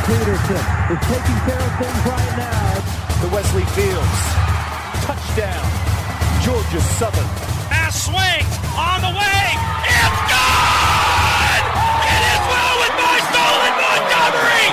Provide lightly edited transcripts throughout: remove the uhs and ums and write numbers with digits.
Peterson is taking care of things right now. To Wesley Fields. Touchdown. Georgia Southern. Pass swings on the way. It's good! It is well with my stolen Montgomery.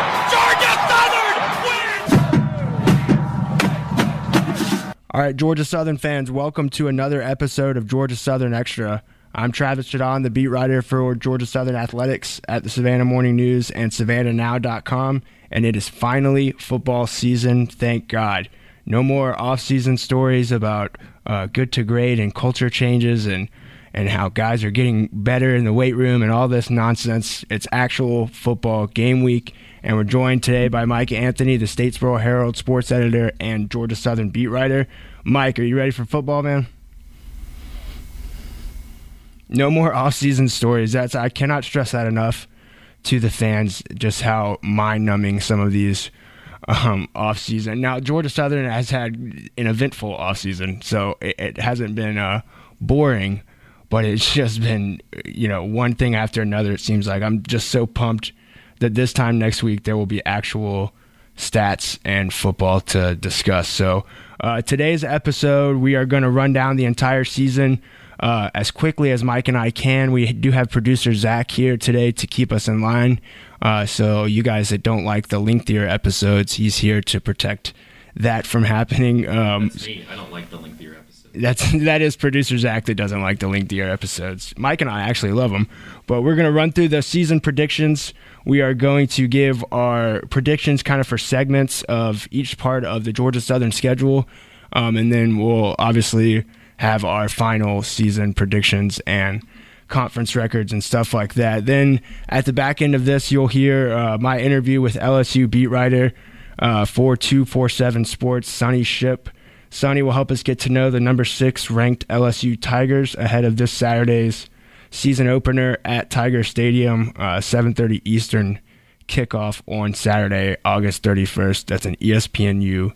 Georgia Southern wins. All right, Georgia Southern fans, welcome to another episode of Georgia Southern Extra. I'm Travis Chadon, the beat writer for Georgia Southern Athletics at the Savannah Morning News and SavannahNow.com, and it is finally football season, thank God. No more off-season stories about good to great and culture changes and how guys are getting better in the weight room and all this nonsense. It's actual football game week, and we're joined today by Mike Anthony, the Statesboro Herald sports editor and Georgia Southern beat writer. Mike, are you ready for football, man? No more off-season stories. I cannot stress that enough to the fans, just how mind-numbing some of these off-season. Now, Georgia Southern has had an eventful off-season, so it hasn't been boring, but it's just been, one thing after another, it seems like. I'm just so pumped that this time next week there will be actual stats and football to discuss. So today's episode, we are going to run down the entire season as quickly as Mike and I can. We do have producer Zach here today to keep us in line. So you guys that don't like the lengthier episodes, he's here to protect that from happening. That's me. I don't like the lengthier episodes. That is producer Zach that doesn't like the lengthier episodes. Mike and I actually love them. But we're going to run through the season predictions. We are going to give our predictions kind of for segments of each part of the Georgia Southern schedule. And then we'll obviously have our final season predictions and conference records and stuff like that. Then at the back end of this, you'll hear my interview with LSU beat writer for 247 Sports, Sonny Shipp. Sonny will help us get to know the number 6 ranked LSU Tigers ahead of this Saturday's season opener at Tiger Stadium, 7:30 Eastern kickoff on Saturday, August 31st. That's an ESPNU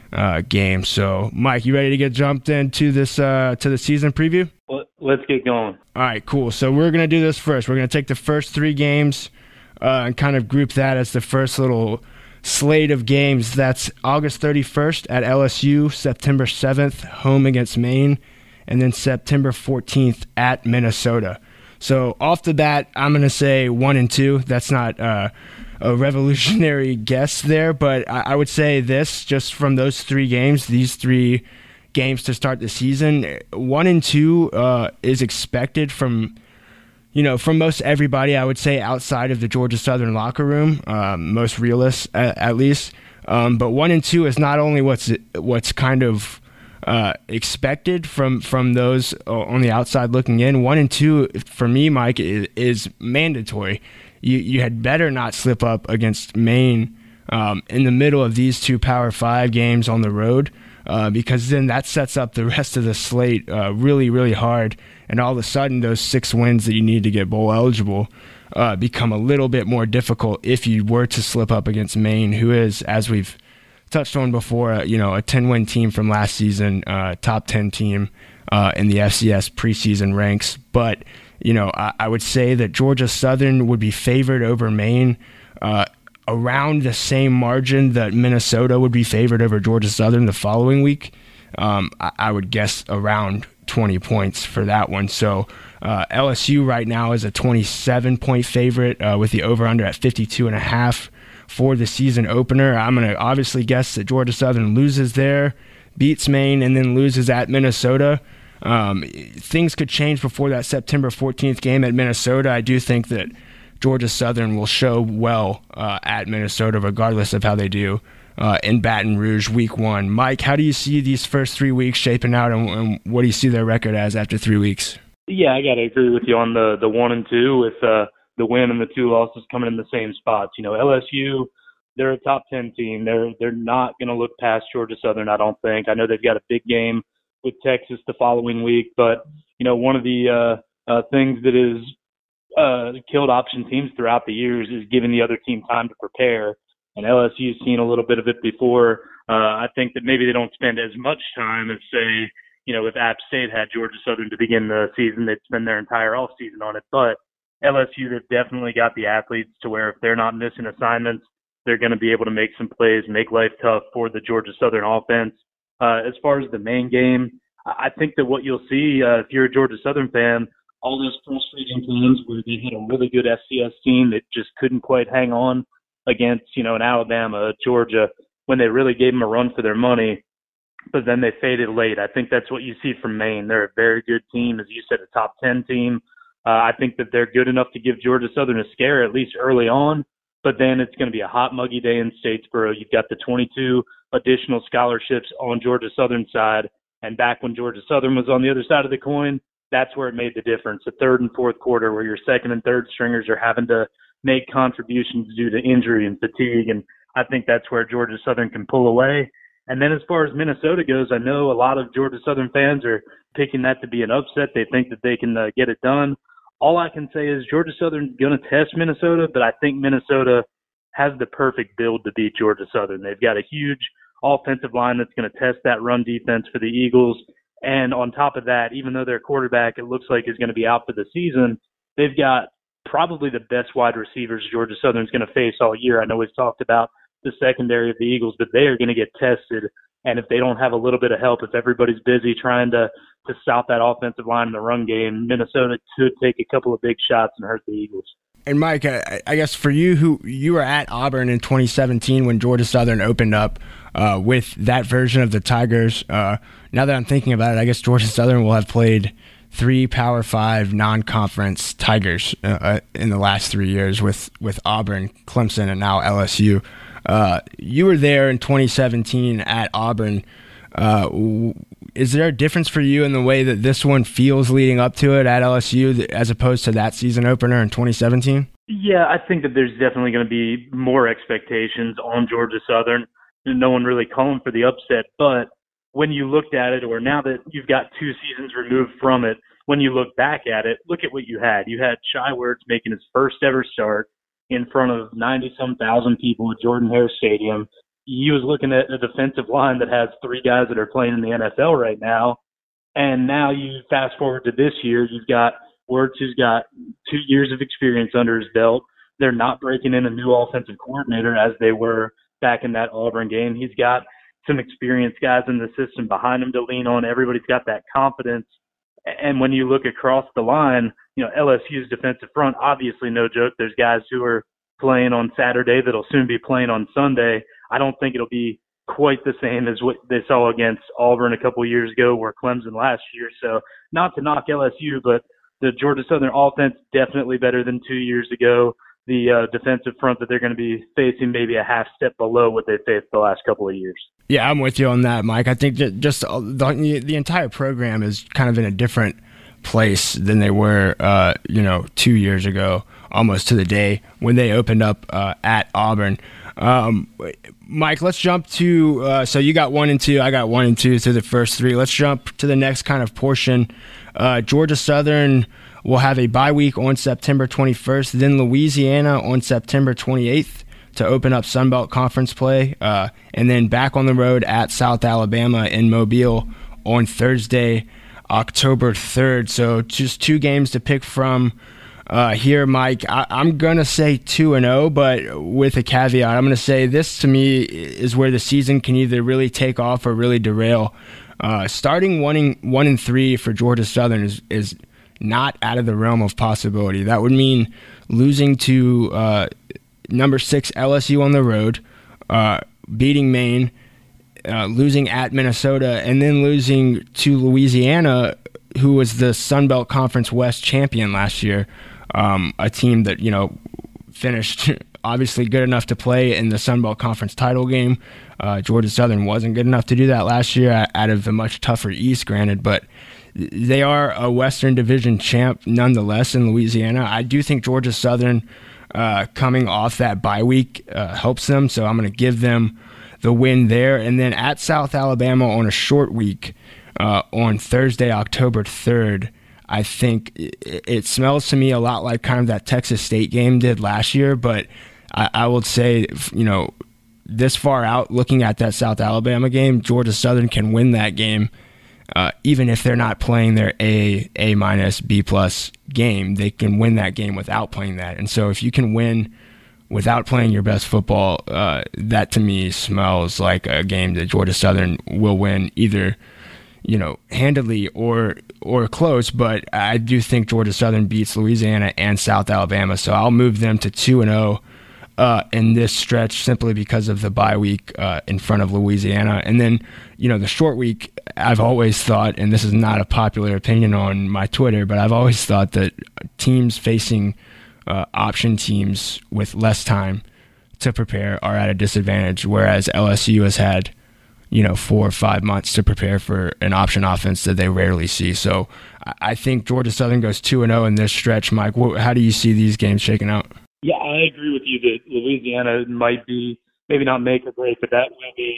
game. So, Mike, you ready to get jumped into this to the season preview? Let's get going. All right, cool. So we're going to do this first. We're going to take the first 3 games and kind of group that as the first little slate of games. That's August 31st at LSU, September 7th, home against Maine, and then September 14th at Minnesota. So off the bat, I'm going to say 1 and 2. That's not a revolutionary guess there, but I would say this, just from those 3 games, these 3 games to start the season, 1 and 2 is expected from most everybody, I would say, outside of the Georgia Southern locker room, most realists at least. But 1 and 2 is not only what's kind of expected from those on the outside looking in. 1 and 2 for me, Mike, is mandatory. You had better not slip up against Maine in the middle of these 2 Power 5 games on the road, because then that sets up the rest of the slate really, really hard. And all of a sudden, those 6 wins that you need to get bowl eligible become a little bit more difficult if you were to slip up against Maine, who is, as we've touched on before, a 10-win team from last season, top 10 team in the FCS preseason ranks. But, I would say that Georgia Southern would be favored over Maine around the same margin that Minnesota would be favored over Georgia Southern the following week. I would guess around 20 points for that one. So LSU right now is a 27-point favorite with the over-under at 52.5 for the season opener. I'm going to obviously guess that Georgia Southern loses there, beats Maine, and then loses at Minnesota. Things could change before that September 14th game at Minnesota. I do think that Georgia Southern will show well at Minnesota, regardless of how they do in Baton Rouge week 1. Mike, how do you see these first 3 weeks shaping out, and what do you see their record as after 3 weeks? Yeah, I got to agree with you on the 1 and 2 with the win and the 2 losses coming in the same spots. LSU, they're a top 10 team. They're not going to look past Georgia Southern, I don't think. I know they've got a big game with Texas the following week, but one of the things that is killed option teams throughout the years is giving the other team time to prepare. And LSU's seen a little bit of it before. I think that maybe they don't spend as much time as, say, if App State had Georgia Southern to begin the season, they'd spend their entire off season on it. But LSU, they've definitely got the athletes to where if they're not missing assignments, they're going to be able to make some plays, make life tough for the Georgia Southern offense. As far as the main game, I think that what you'll see if you're a Georgia Southern fan, all those frustrating times where they had a really good FCS team that just couldn't quite hang on against, an Alabama, a Georgia, when they really gave them a run for their money, but then they faded late. I think that's what you see from Maine. They're a very good team, as you said, a top 10 team. I think that they're good enough to give Georgia Southern a scare, at least early on, but then it's going to be a hot, muggy day in Statesboro. You've got the 22 additional scholarships on Georgia Southern's side, and back when Georgia Southern was on the other side of the coin, that's where it made the difference. The third and fourth quarter where your second and third stringers are having to make contributions due to injury and fatigue, and I think that's where Georgia Southern can pull away. And then as far as Minnesota goes, I know a lot of Georgia Southern fans are picking that to be an upset. They think that they can get it done. All I can say is Georgia Southern's going to test Minnesota, but I think Minnesota has the perfect build to beat Georgia Southern. They've got a huge offensive line that's going to test that run defense for the Eagles. And on top of that, even though their quarterback, it looks like, is going to be out for the season, they've got probably the best wide receivers Georgia Southern's going to face all year. I know we've talked about the secondary of the Eagles, but they are going to get tested. And if they don't have a little bit of help, if everybody's busy trying to stop that offensive line in the run game, Minnesota could take a couple of big shots and hurt the Eagles. And Mike, I guess for you were at Auburn in 2017 when Georgia Southern opened up with that version of the Tigers. Now that I'm thinking about it, I guess Georgia Southern will have played 3 Power 5 non-conference Tigers in the last 3 years with Auburn, Clemson, and now LSU. You were there in 2017 at Auburn. Is there a difference for you in the way that this one feels leading up to it at LSU as opposed to that season opener in 2017? Yeah, I think that there's definitely going to be more expectations on Georgia Southern. No one really calling for the upset, but when you looked at it, or now that you've got 2 seasons removed from it, when you look back at it, look at what you had. You had Shai Werts making his first ever start in front of 90-some thousand people at Jordan-Hare Stadium. He was looking at a defensive line that has 3 guys that are playing in the NFL right now. And now you fast forward to this year, you've got Werts, who's got 2 years of experience under his belt. They're not breaking in a new offensive coordinator as they were back in that Auburn game. He's got some experienced guys in the system behind him to lean on. Everybody's got that confidence. And when you look across the line, LSU's defensive front, obviously no joke. There's guys who are playing on Saturday that'll soon be playing on Sunday. I don't think it'll be quite the same as what they saw against Auburn a couple of years ago or Clemson last year. So not to knock LSU, but the Georgia Southern offense definitely better than 2 years ago. The defensive front that they're going to be facing maybe a half step below what they faced the last couple of years. Yeah, I'm with you on that, Mike. I think that just the entire program is kind of in a different place than they were, 2 years ago, almost to the day when they opened up at Auburn. Mike, let's jump to so you got 1 and 2, I got 1 and 2 through the first 3. Let's jump to the next kind of portion. Georgia Southern will have a bye week on September 21st, then Louisiana on September 28th to open up Sun Belt Conference play, and then back on the road at South Alabama in Mobile on Thursday, October 3rd. So just 2 games to pick from here, Mike. I'm going to say 2-0, but with a caveat. I'm going to say this, to me, is where the season can either really take off or really derail. Starting 1 and 3 for Georgia Southern is not out of the realm of possibility. That would mean losing to number 6 LSU on the road, beating Maine, losing at Minnesota, and then losing to Louisiana, who was the Sun Belt Conference West champion last year. A team that, finished obviously good enough to play in the Sun Belt Conference title game. Georgia Southern wasn't good enough to do that last year out of the much tougher East, granted, but they are a Western Division champ nonetheless in Louisiana. I do think Georgia Southern coming off that bye week helps them, so I'm going to give them the win there. And then at South Alabama on a short week on Thursday, October 3rd, I think it smells to me a lot like kind of that Texas State game did last year, but I would say, this far out, looking at that South Alabama game, Georgia Southern can win that game, even if they're not playing their A-, B+ game. They can win that game without playing that. And so if you can win without playing your best football, that to me smells like a game that Georgia Southern will win either, handily or close. But I do think Georgia Southern beats Louisiana and South Alabama, so I'll move them to 2-0 in this stretch simply because of the bye week in front of Louisiana. And then, the short week, I've always thought, and this is not a popular opinion on my Twitter, but I've always thought that teams facing option teams with less time to prepare are at a disadvantage, whereas LSU has had 4 or 5 months to prepare for an option offense that they rarely see. So I think Georgia Southern goes 2-0 in this stretch. Mike, how do you see these games shaking out? Yeah, I agree with you that Louisiana might be, maybe not make or break, but that will be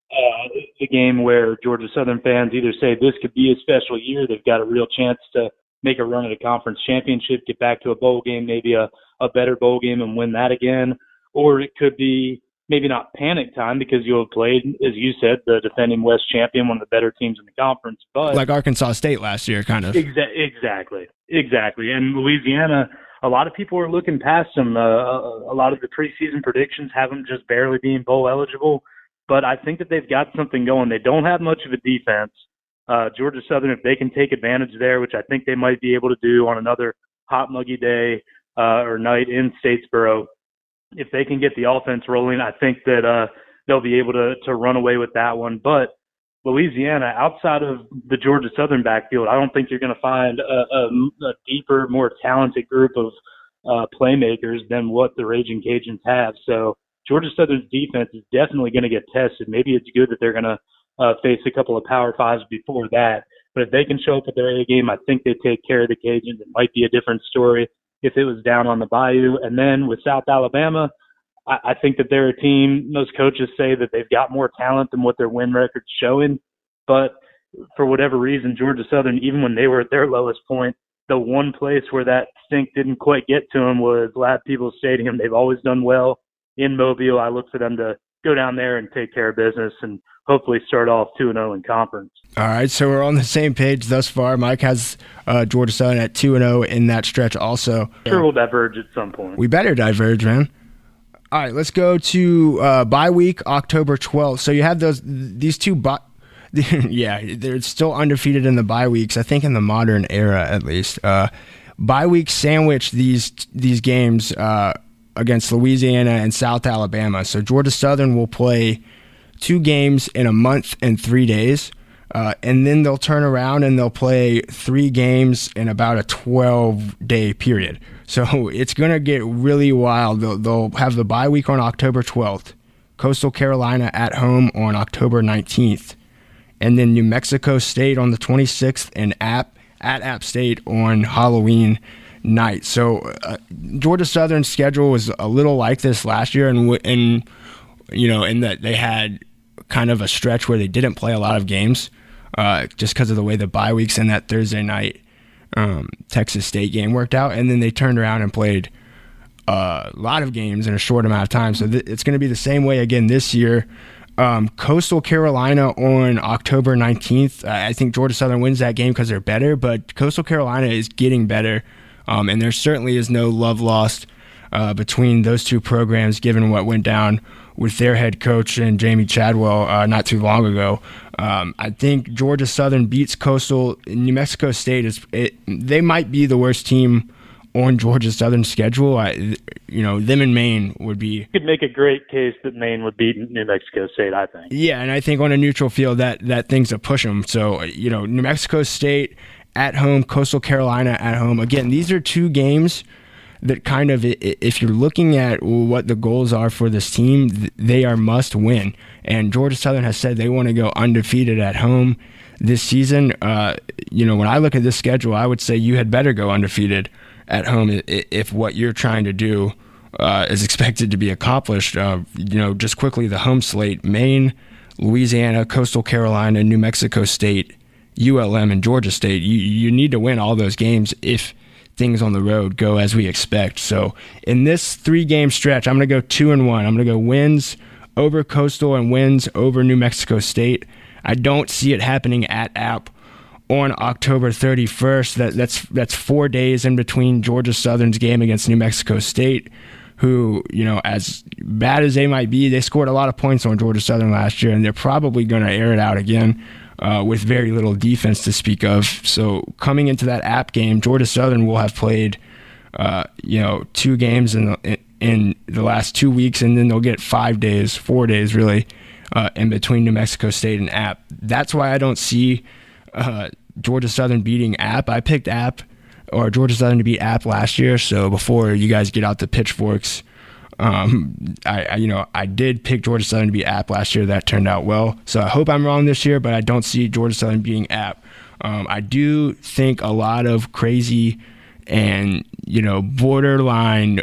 the game where Georgia Southern fans either say this could be a special year, they've got a real chance to make a run at a conference championship, get back to a bowl game, maybe a better bowl game and win that again, or it could be maybe not panic time because you'll have played, as you said, the defending West champion, one of the better teams in the conference. But like Arkansas State last year, kind of. Exactly. And Louisiana, a lot of people are looking past them. A lot of the preseason predictions have them just barely being bowl eligible. But I think that they've got something going. They don't have much of a defense. Georgia Southern, if they can take advantage there, which I think they might be able to do on another hot, muggy day or night in Statesboro, if they can get the offense rolling, I think that they'll be able to run away with that one. But Louisiana, outside of the Georgia Southern backfield, I don't think you're going to find a deeper, more talented group of playmakers than what the Raging Cajuns have. So Georgia Southern's defense is definitely going to get tested. Maybe it's good that they're going to face a couple of Power Fives before that. But if they can show up at their A game, I think they take care of the Cajuns. It might be a different story if it was down on the Bayou. And then with South Alabama, I think that they're a team, most coaches say that they've got more talent than what their win record's showing. But for whatever reason, Georgia Southern, even when they were at their lowest point, the one place where that stink didn't quite get to them was Ladd-Peebles Stadium. They've always done well in Mobile. I look for them to go down there and take care of business and hopefully start off 2-0 in conference. All right, so we're on the same page thus far. Mike has Georgia Southern at 2-0 in that stretch also. Sure, we'll diverge at some point. We better diverge, man. All right, let's go to bye week, October 12th. So you have these two yeah, they're still undefeated in the bye weeks, I think in the modern era at least. Bye week sandwich these games against Louisiana and South Alabama. So Georgia Southern will play 2 games in a month and 3 days, and then they'll turn around and they'll play 3 games in about a 12-day period. So it's going to get really wild. They'll have the bye week on October 12th, Coastal Carolina at home on October 19th, and then New Mexico State on the 26th and at App State on Halloween night. So Georgia Southern's schedule was a little like this last year, and in that they had kind of a stretch where they didn't play a lot of games just because of the way the bye weeks and that Thursday night Texas State game worked out, and then they turned around and played a lot of games in a short amount of time. So it's going to be the same way again this year. Coastal Carolina on October 19th. I think Georgia Southern wins that game because they're better, but Coastal Carolina is getting better, and there certainly is no love lost between those two programs given what went down with their head coach and Jamie Chadwell not too long ago. I think Georgia Southern beats Coastal. New Mexico State they might be the worst team on Georgia Southern's schedule. Them and Maine would be. You could make a great case that Maine would beat New Mexico State, I think. Yeah, and I think on a neutral field that thing's a push them. So, New Mexico State at home, Coastal Carolina at home. Again, these are 2 games that kind of, if you're looking at what the goals are for this team, they are must win. And Georgia Southern has said they want to go undefeated at home this season. When I look at this schedule, I would say you had better go undefeated at home if what you're trying to do is expected to be accomplished. Just quickly, the home slate: Maine, Louisiana, Coastal Carolina, New Mexico State, ULM, and Georgia State. You need to win all those games if things on the road go as we expect. So in this 3-game stretch, I'm going to go 2-1. I'm going to go wins over Coastal and wins over New Mexico State. I don't see it happening at App on October 31st. That's 4 days in between Georgia Southern's game against New Mexico State. who, as bad as they might be, they scored a lot of points on Georgia Southern last year, and they're probably going to air it out again with very little defense to speak of. So coming into that App game, Georgia Southern will have played, 2 games in the last 2 weeks, and then they'll get 4 days really, in between New Mexico State and App. That's why I don't see Georgia Southern beating App. I picked App or Georgia Southern to beat App last year, so before you guys get out the pitchforks, I did pick Georgia Southern to beat App last year. That turned out well. So I hope I'm wrong this year, but I don't see Georgia Southern beating App. I do think a lot of crazy and, borderline,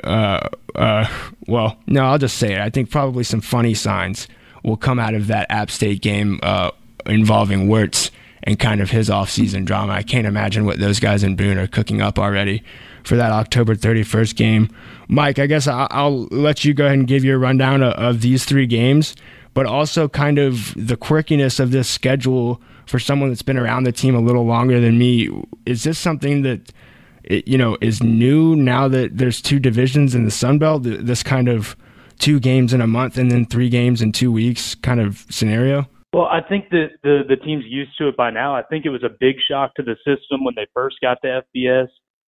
I'll just say it. I think probably some funny signs will come out of that App State game involving Wirtz and kind of his offseason drama. I can't imagine what those guys in Boone are cooking up already for that October 31st game. Mike, I guess I'll let you go ahead and give your rundown of these 3 games, but also kind of the quirkiness of this schedule for someone that's been around the team a little longer than me. Is this something that is new now that there's 2 divisions in the Sun Belt, this kind of 2 games in a month and then 3 games in 2 weeks kind of scenario? Well, I think that the team's used to it by now. I think it was a big shock to the system when they first got to FBS.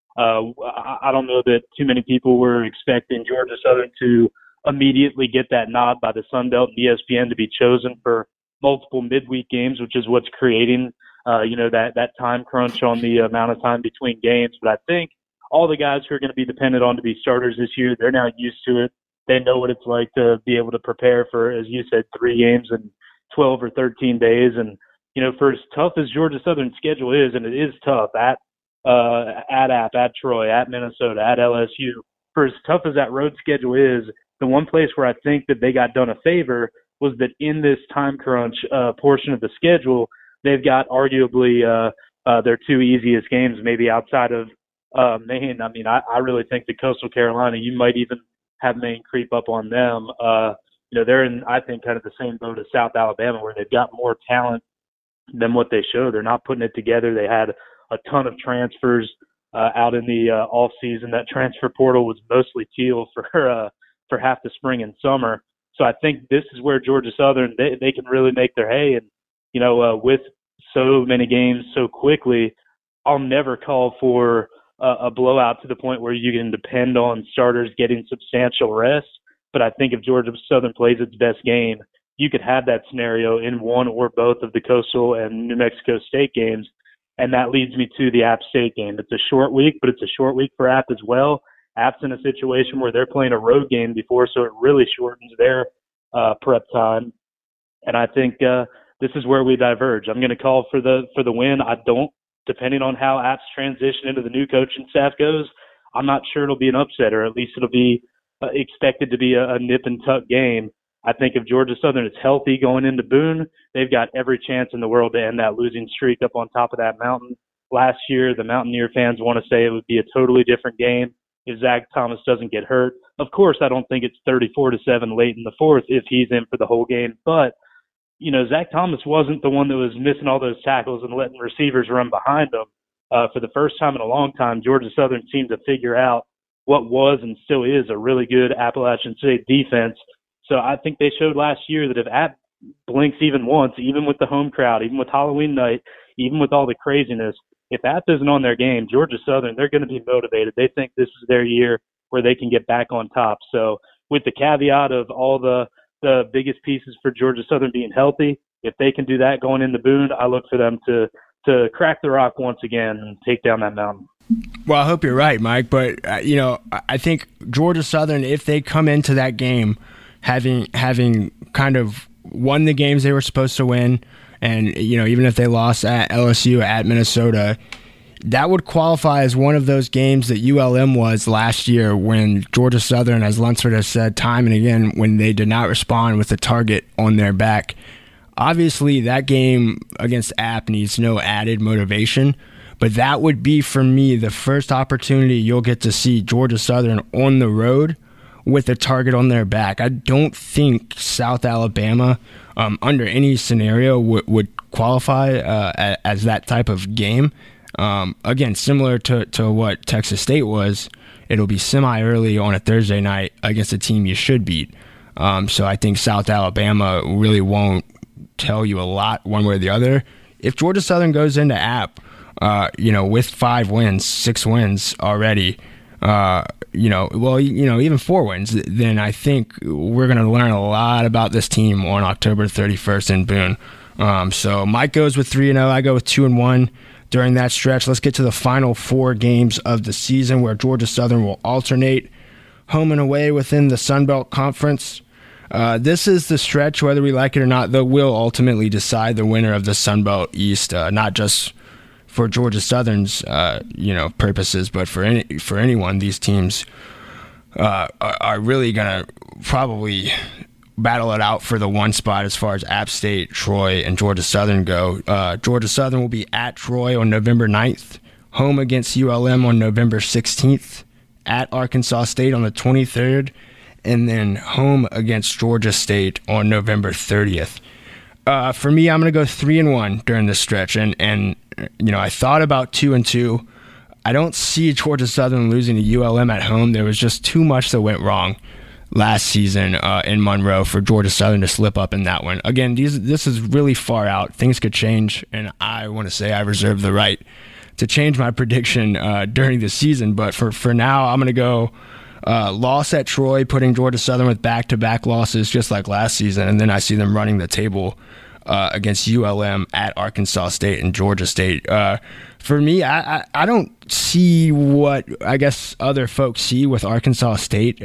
I don't know that too many people were expecting Georgia Southern to immediately get that nod by the Sun Belt and ESPN to be chosen for multiple midweek games, which is what's creating, that time crunch on the amount of time between games. But I think all the guys who are going to be dependent on to be starters this year, they're now used to it. They know what it's like to be able to prepare for, as you said, 3 games in 12 or 13 days. And, for as tough as Georgia Southern's schedule is, and it is tough at App, at Troy, at Minnesota, at LSU, for as tough as that road schedule is, the one place where I think that they got done a favor was that in this time crunch portion of the schedule, they've got arguably their 2 easiest games, maybe outside of Maine. I mean, I really think that Coastal Carolina, you might even have Maine creep up on them. They're in, I think, kind of the same boat as South Alabama, where they've got more talent than what they show. They're not putting it together. They had a ton of transfers out in the off season. That transfer portal was mostly teal for half the spring and summer. So I think this is where Georgia Southern, they can really make their hay. And, with so many games so quickly, I'll never call for a blowout to the point where you can depend on starters getting substantial rest. But I think if Georgia Southern plays its best game, you could have that scenario in one or both of the Coastal and New Mexico State games. And that leads me to the App State game. It's a short week, but it's a short week for App as well. App's in a situation where they're playing a road game before, so it really shortens their prep time. And I think this is where we diverge. I'm going to call for the win. I don't, depending on how App's transition into the new coaching staff goes, I'm not sure it'll be an upset, or at least it'll be expected to be a nip and tuck game. I think if Georgia Southern is healthy going into Boone, they've got every chance in the world to end that losing streak up on top of that mountain. Last year, the Mountaineer fans want to say it would be a totally different game if Zach Thomas doesn't get hurt. Of course, I don't think it's 34-7 late in the 4th if he's in for the whole game. But, Zach Thomas wasn't the one that was missing all those tackles and letting receivers run behind him. For the first time in a long time, Georgia Southern seemed to figure out what was and still is a really good Appalachian State defense. So I think they showed last year that if App blinks even once, even with the home crowd, even with Halloween night, even with all the craziness, if App isn't on their game, Georgia Southern, they're going to be motivated. They think this is their year where they can get back on top. So with the caveat of all the biggest pieces for Georgia Southern being healthy, if they can do that going into Boone, I look for them to crack the rock once again and take down that mountain. Well, I hope you're right, Mike. But, I think Georgia Southern, if they come into that game having kind of won the games they were supposed to win, and, even if they lost at LSU, at Minnesota, that would qualify as one of those games that ULM was last year when Georgia Southern, as Lunsford has said time and again, when they did not respond with a target on their back. Obviously, that game against App needs no added motivation, but that would be, for me, the first opportunity you'll get to see Georgia Southern on the road with a target on their back. I don't think South Alabama, under any scenario, would qualify as that type of game. Again, similar to what Texas State was, it'll be semi-early on a Thursday night against a team you should beat. So I think South Alabama really won't tell you a lot one way or the other. If Georgia Southern goes into App, with 5 wins, 6 wins already, even 4 wins, then I think we're going to learn a lot about this team on October 31st in Boone. So Mike goes with 3-0. I go with 2-1 during that stretch. Let's get to the final 4 games of the season where Georgia Southern will alternate home and away within the Sun Belt Conference. This is the stretch, whether we like it or not, that will ultimately decide the winner of the Sun Belt East, not just for Georgia Southern's purposes, but for anyone. These teams are really going to probably battle it out for the one spot as far as App State, Troy, and Georgia Southern go. Georgia Southern will be at Troy on November 9th, home against ULM on November 16th, at Arkansas State on the 23rd, and then home against Georgia State on November 30th. For me, I'm going to go 3-1 during this stretch, and I thought about 2-2. I don't see Georgia Southern losing to ULM at home. There was just too much that went wrong last season in Monroe for Georgia Southern to slip up in that one. Again, this is really far out. Things could change, and I want to say I reserve the right to change my prediction during the season. But for now, I'm going to go loss at Troy, putting Georgia Southern with back-to-back losses just like last season, and then I see them running the table against ULM, at Arkansas State, and Georgia State. For me, I don't see what I guess other folks see with Arkansas State.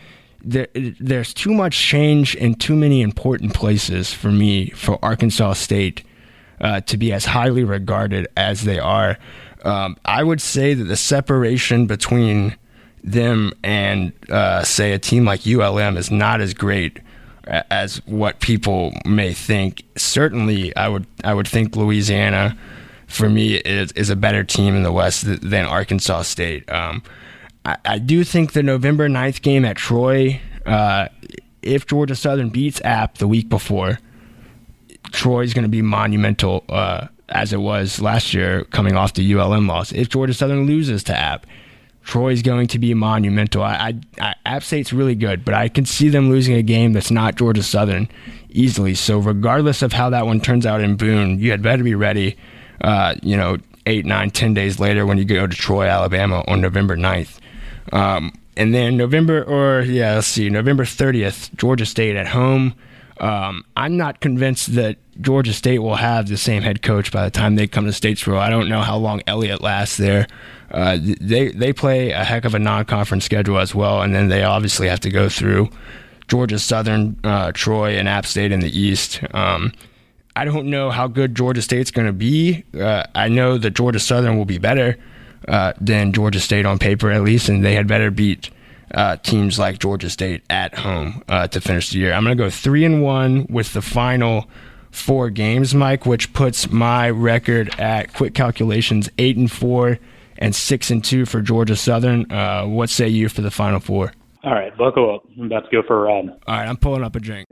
There's too much change in too many important places for me for Arkansas State to be as highly regarded as they are. I would say that the separation between them and say a team like ULM is not as great as what people may think. Certainly, I would think Louisiana, for me, is a better team in the West than Arkansas State. I do think the November 9th game at Troy, if Georgia Southern beats App the week before, Troy's going to be monumental, as it was last year coming off the ULM loss. If Georgia Southern loses to App, Troy's going to be monumental. App State's really good, but I can see them losing a game that's not Georgia Southern easily. So regardless of how that one turns out in Boone, you had better be ready, 8, 9, 10 days later when you go to Troy, Alabama on November 9th. And then November 30th, Georgia State at home. I'm not convinced that Georgia State will have the same head coach by the time they come to Statesboro. I don't know how long Elliott lasts there. They play a heck of a non-conference schedule as well, and then they obviously have to go through Georgia Southern, Troy, and App State in the East. I don't know how good Georgia State's going to be. I know that Georgia Southern will be better than Georgia State on paper, at least, and they had better beat teams like Georgia State at home to finish the year. I'm going to go 3-1 with the final 4 games, Mike, which puts my record at quick calculations 8-4 and 6-2 for Georgia Southern. What say you for the final 4? All right, buckle up. I'm about to go for a ride. All right, I'm pulling up a drink.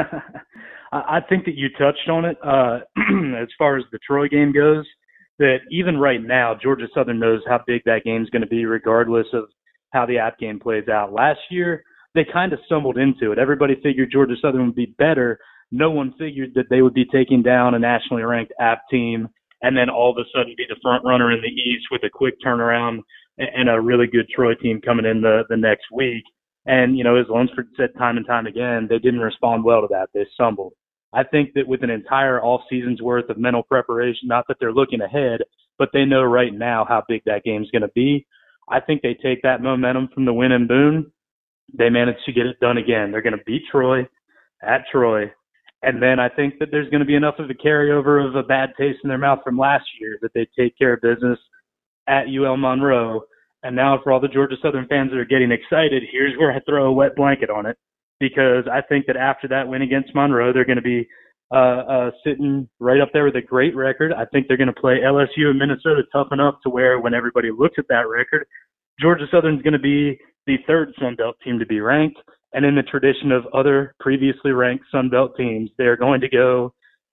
I think that you touched on it as far as the Troy game goes, that even right now, Georgia Southern knows how big that game's going to be regardless of how the App game plays out. Last year, they kind of stumbled into it. Everybody figured Georgia Southern would be better. No one figured that they would be taking down a nationally ranked App team and then all of a sudden be the front runner in the East with a quick turnaround and a really good Troy team coming in the next week. And, as Lunsford said time and time again, they didn't respond well to that. They stumbled. I think that with an entire off season's worth of mental preparation, not that they're looking ahead, but they know right now how big that game's going to be. I think they take that momentum from the win in Boone. They manage to get it done again. They're going to beat Troy at Troy. And then I think that there's going to be enough of a carryover of a bad taste in their mouth from last year that they take care of business at UL Monroe. And now for all the Georgia Southern fans that are getting excited, here's where I throw a wet blanket on it, because I think that after that win against Monroe, they're going to be sitting right up there with a great record. I think they're going to play LSU and Minnesota tough enough to where when everybody looks at that record, Georgia Southern's going to be the 3rd Sun Belt team to be ranked. And in the tradition of other previously ranked Sun Belt teams, they're going to go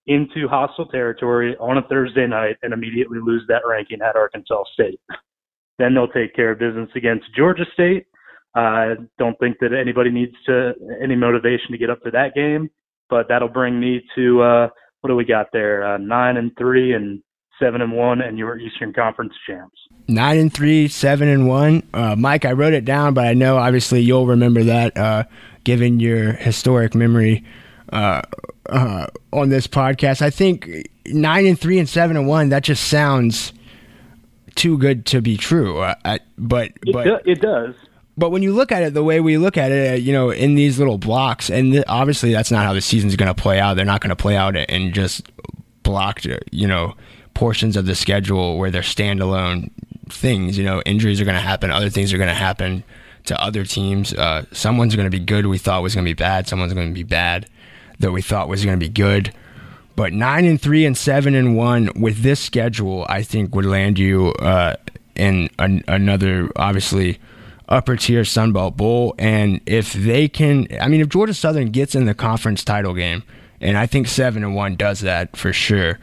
into hostile territory on a Thursday night and immediately lose that ranking at Arkansas State. Then they'll take care of business against Georgia State. I don't think that anybody needs any motivation to get up for that game, but that'll bring me to what do we got there? 9-3 and 7-1, and your Eastern Conference champs. 9-3, 7-1. Mike, I wrote it down, but I know obviously you'll remember that, given your historic memory on this podcast. I think 9-3 and 7-1. That just sounds too good to be true. But it does. But when you look at it the way we look at it, in these little blocks, and obviously that's not how the season's going to play out. They're not going to play out in just blocked, portions of the schedule where they're standalone things. Injuries are going to happen. Other things are going to happen to other teams. Someone's going to be good we thought was going to be bad. Someone's going to be bad that we thought was going to be good. But 9-3 and 7-1 with this schedule, I think would land you in another, obviously, upper tier Sun Belt Bowl. And if they can, if Georgia Southern gets in the conference title game, and I think 7-1 does that for sure.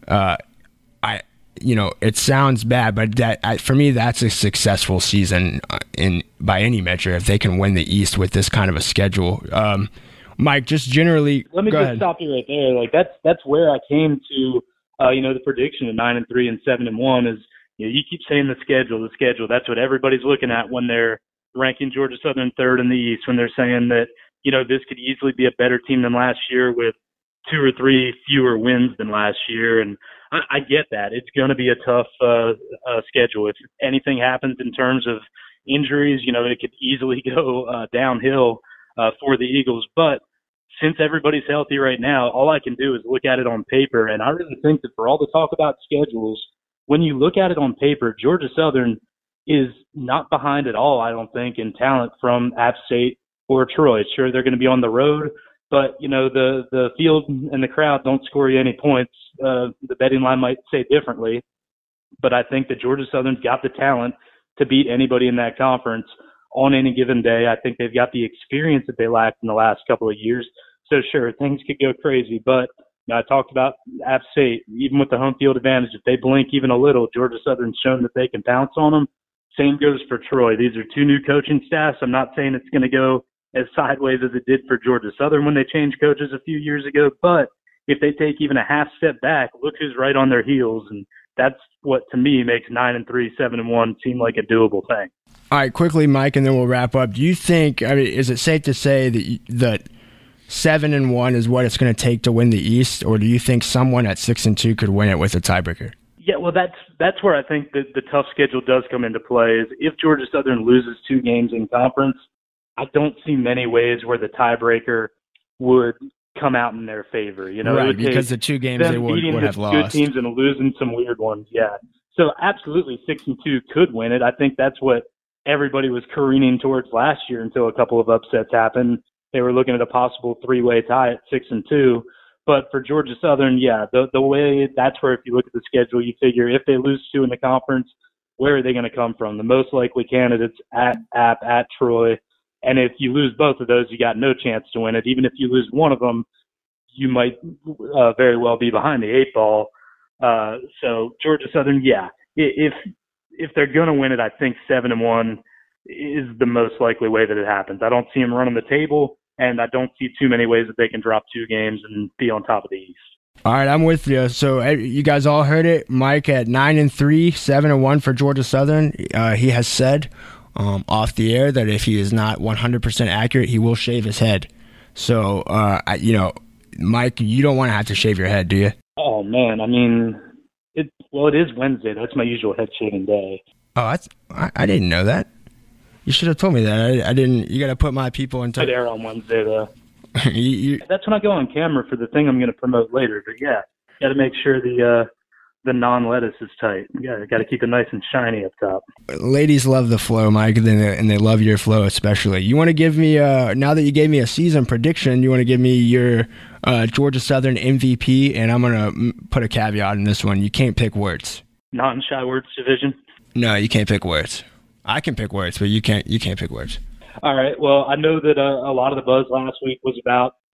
It sounds bad, but for me, that's a successful season by any measure if they can win the East with this kind of a schedule. Mike, just generally, let me just stop you right there. Like that's where I came to, the prediction of 9-3 and 7-1 is, you keep saying the schedule. That's what everybody's looking at when they're ranking Georgia Southern third in the East, when they're saying that, this could easily be a better team than last year with 2 or 3 fewer wins than last year. And I get that. It's going to be a tough schedule. If anything happens in terms of injuries, it could easily go downhill for the Eagles. But since everybody's healthy right now, all I can do is look at it on paper. And I really think that for all the talk about schedules, when you look at it on paper, Georgia Southern is not behind at all, I don't think, in talent from App State or Troy. Sure, they're going to be on the road, but, the field and the crowd don't score you any points. The betting line might say differently, but I think that Georgia Southern's got the talent to beat anybody in that conference on any given day. I think they've got the experience that they lacked in the last couple of years. So, sure, things could go crazy, but I talked about App State. Even with the home field advantage, if they blink even a little, Georgia Southern's shown that they can pounce on them. Same goes for Troy. These are 2 new coaching staffs. I'm not saying it's going to go as sideways as it did for Georgia Southern when they changed coaches a few years ago, but if they take even a half step back, look who's right on their heels, and that's what, to me, makes 9-3, 7-1 seem like a doable thing. All right, quickly, Mike, and then we'll wrap up. Do you think, is it safe to say that 7-1 is what it's going to take to win the East, or do you think someone at 6-2 could win it with a tiebreaker? Yeah, well, that's where I think the tough schedule does come into play. Is if Georgia Southern loses 2 games in conference, I don't see many ways where the tiebreaker would come out in their favor. Right, because the 2 games they would have lost. Good teams and losing some weird ones, yeah. So absolutely 6-2 could win it. I think that's what everybody was careening towards last year until a couple of upsets happened. They were looking at a possible 3-way tie at 6-2. But for Georgia Southern, yeah, the way that's where if you look at the schedule, you figure if they lose 2 in the conference, where are they going to come from? The most likely candidates at App, at Troy. And if you lose both of those, you got no chance to win it. Even if you lose one of them, you might very well be behind the 8 ball. So Georgia Southern, yeah, if they're going to win it, I think 7-1 is the most likely way that it happens. I don't see them running the table, and I don't see too many ways that they can drop 2 games and be on top of the East. All right, I'm with you. So you guys all heard it. Mike at 9-3, 7-1 for Georgia Southern. He has said off the air that if he is not 100% accurate, he will shave his head. So, Mike, you don't want to have to shave your head, do you? Oh, man. It is Wednesday. That's my usual head shaving day. Oh, I didn't know that. You should have told me that. I didn't. You got to put my people in touch. I'd air on Wednesday, though. That's when I go on camera for the thing I'm going to promote later. But, yeah, got to make sure the non-lettuce is tight. Got to keep it nice and shiny up top. Ladies love the flow, Mike, and they love your flow especially. You want to give me, now that you gave me a season prediction, you want to give me your Georgia Southern MVP, and I'm going to put a caveat in this one. You can't pick words. Not in Shy Words Division? No, you can't pick words. I can pick words, but you can't pick words. All right. Well, I know that a lot of the buzz last week was about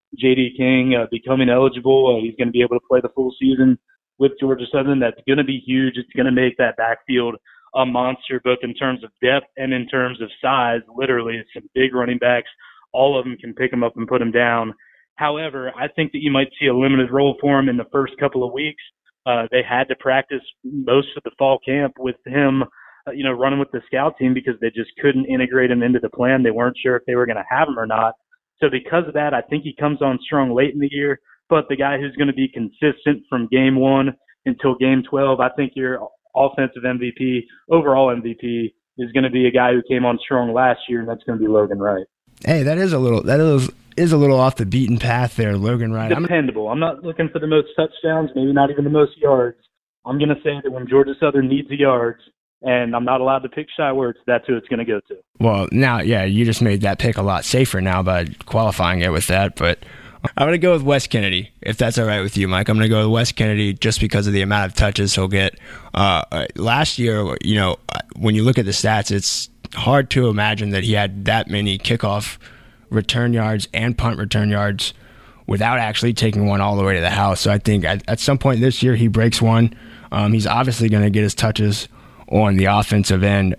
J.D. King becoming eligible. He's going to be able to play the full season with Georgia Southern. That's going to be huge. It's going to make that backfield a monster, both in terms of depth and in terms of size. Literally, it's some big running backs. All of them can pick him up and put him down. However, I think that you might see a limited role for him in the first couple of weeks. They had to practice most of the fall camp with him, running with the scout team because they just couldn't integrate him into the plan. They weren't sure if they were going to have him or not. So because of that, I think he comes on strong late in the year. But the guy who's going to be consistent from game 1 until game 12, I think your offensive MVP, overall MVP, is going to be a guy who came on strong last year, and that's going to be Logan Wright. Hey, that is a little off the beaten path there, Logan Wright. Dependable. I'm not looking for the most touchdowns, maybe not even the most yards. I'm going to say that when Georgia Southern needs the yards, and I'm not allowed to pick shy words, that's who it's going to go to. Well, now, yeah, you just made that pick a lot safer now by qualifying it with that, but I'm going to go with Wes Kennedy, if that's all right with you, Mike. I'm going to go with Wes Kennedy just because of the amount of touches he'll get. Last year, when you look at the stats, it's hard to imagine that he had that many kickoff return yards and punt return yards without actually taking one all the way to the house. So I think at some point this year he breaks one. He's obviously going to get his touches on the offensive end.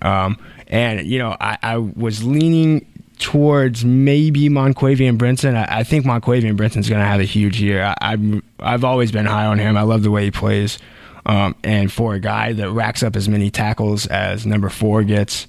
I was leaning towards maybe Monquavian Brinson. I think Monquavian Brinson's going to have a huge year. I've always been high on him. I love the way he plays. And for a guy that racks up as many tackles as number 4 gets,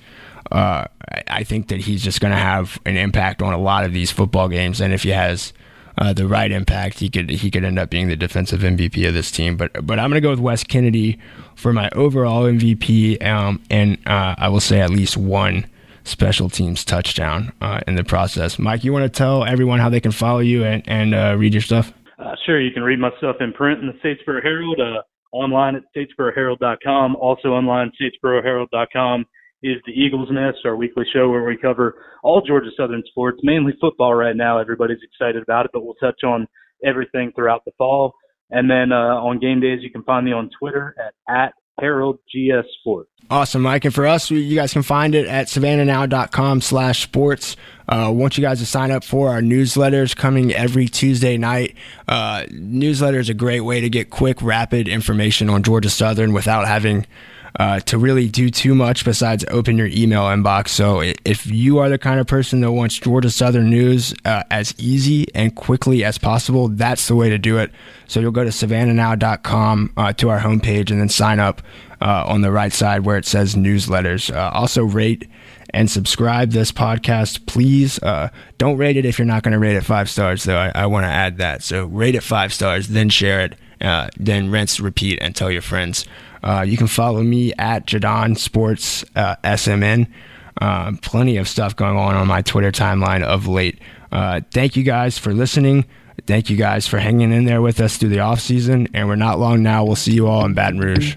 I think that he's just going to have an impact on a lot of these football games. And if he has the right impact, he could end up being the defensive MVP of this team. But I'm going to go with Wes Kennedy for my overall MVP, and I will say at least one special teams touchdown in the process. Mike, you want to tell everyone how they can follow you and read your stuff? Sure. You can read my stuff in print in the Statesboro Herald, online at statesboroherald.com, also online at statesboroherald.com. Is the Eagles Nest, our weekly show where we cover all Georgia Southern sports, mainly football right now. Everybody's excited about it, but we'll touch on everything throughout the fall. And then on game days, you can find me on Twitter at HaroldGS Sports. Awesome, Mike. And for us, you guys can find it at savannahnow.com/sports. I want you guys to sign up for our newsletters coming every Tuesday night. Newsletter is a great way to get quick, rapid information on Georgia Southern without having to really do too much besides open your email inbox. So if you are the kind of person that wants Georgia Southern news as easy and quickly as possible, that's the way to do it. So you'll go to savannahnow.com to our homepage and then sign up on the right side where it says newsletters. Also rate and subscribe this podcast, please. Don't rate it if you're not going to rate it 5 stars, though. I want to add that. So rate it 5 stars, then share it, then rinse, repeat, and tell your friends. You can follow me at Jadon Sports SMN. Plenty of stuff going on my Twitter timeline of late. Thank you guys for listening. Thank you guys for hanging in there with us through the off season. And we're not long now. We'll see you all in Baton Rouge.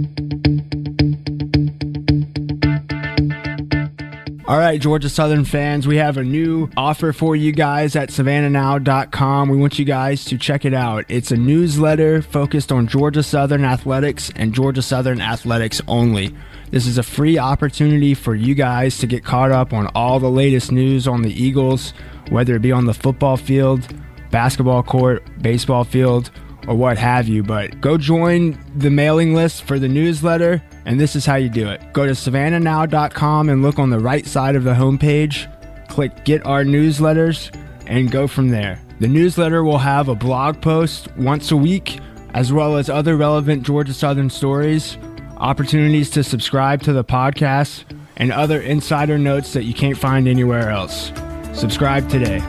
All right, Georgia Southern fans, we have a new offer for you guys at savannahnow.com. We want you guys to check it out. It's a newsletter focused on Georgia Southern athletics and Georgia Southern athletics only. This is a free opportunity for you guys to get caught up on all the latest news on the Eagles, whether it be on the football field, basketball court, baseball field, or what have you. But go join the mailing list for the newsletter. And this is how you do it. Go to savannahnow.com and look on the right side of the homepage. Click Get Our Newsletters and go from there. The newsletter will have a blog post once a week, as well as other relevant Georgia Southern stories, opportunities to subscribe to the podcast, and other insider notes that you can't find anywhere else. Subscribe today.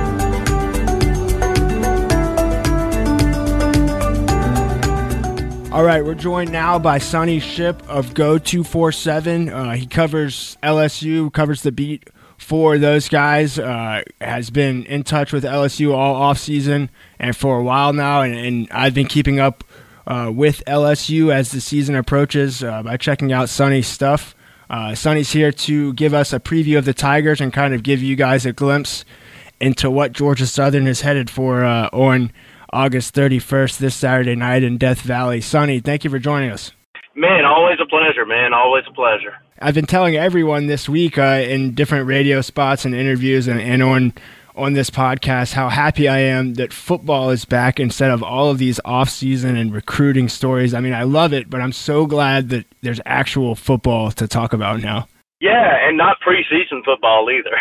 All right, we're joined now by Sonny Shipp of Go247. He covers LSU, covers the beat for those guys, has been in touch with LSU all offseason and for a while now, and I've been keeping up with LSU as the season approaches by checking out Sonny's stuff. Sonny's here to give us a preview of the Tigers and kind of give you guys a glimpse into what Georgia Southern is headed for on August 31st, this Saturday night in Death Valley. Sonny, thank you for joining us. Man, always a pleasure, man. Always a pleasure. I've been telling everyone this week in different radio spots and interviews and on this podcast how happy I am that football is back instead of all of these off-season and recruiting stories. I mean, I love it, but I'm so glad that there's actual football to talk about now. Yeah, and not preseason football either.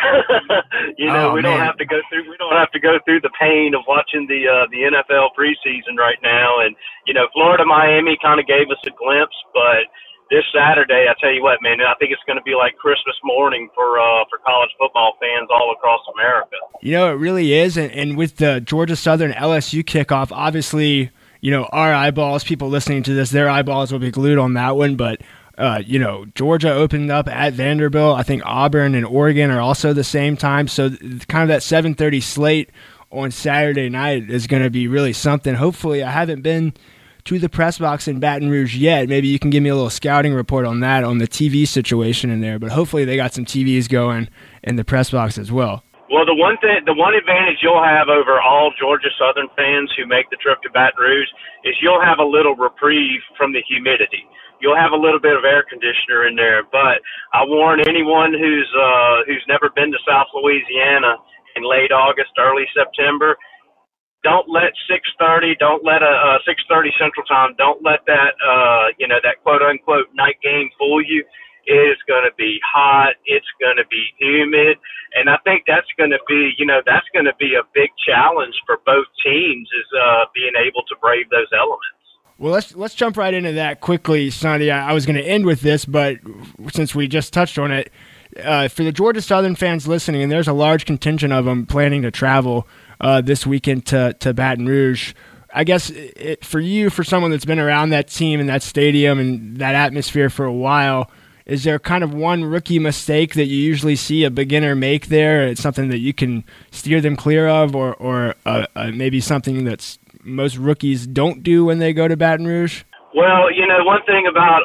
We don't have to go through the pain of watching the NFL preseason right now. And Florida Miami kind of gave us a glimpse, but this Saturday, I tell you what, man, I think it's going to be like Christmas morning for college football fans all across America. It really is. And with the Georgia Southern LSU kickoff, obviously, our eyeballs, people listening to this, their eyeballs will be glued on that one. But, Georgia opened up at Vanderbilt. I think Auburn and Oregon are also the same time. So kind of that 7:30 slate on Saturday night is going to be really something. Hopefully, I haven't been to the press box in Baton Rouge yet. Maybe you can give me a little scouting report on that, on the TV situation in there. But hopefully they got some TVs going in the press box as well. Well, the one advantage you'll have over all Georgia Southern fans who make the trip to Baton Rouge is you'll have a little reprieve from the humidity. You'll have a little bit of air conditioner in there. But I warn anyone who's never been to South Louisiana in late August, early September, don't let 6:30, don't let a 6:30 Central Time, don't let that, that quote-unquote night game fool you. It is going to be hot. It's going to be humid. And I think that's going to be, that's going to be a big challenge for both teams is being able to brave those elements. Well, let's jump right into that quickly, Sonny. I was going to end with this, but since we just touched on it, for the Georgia Southern fans listening, and there's a large contingent of them planning to travel this weekend to Baton Rouge, I guess for someone that's been around that team and that stadium and that atmosphere for a while, is there kind of one rookie mistake that you usually see a beginner make there? It's something that you can steer them clear of, or maybe something that's most rookies don't do when they go to Baton Rouge? Well, one thing about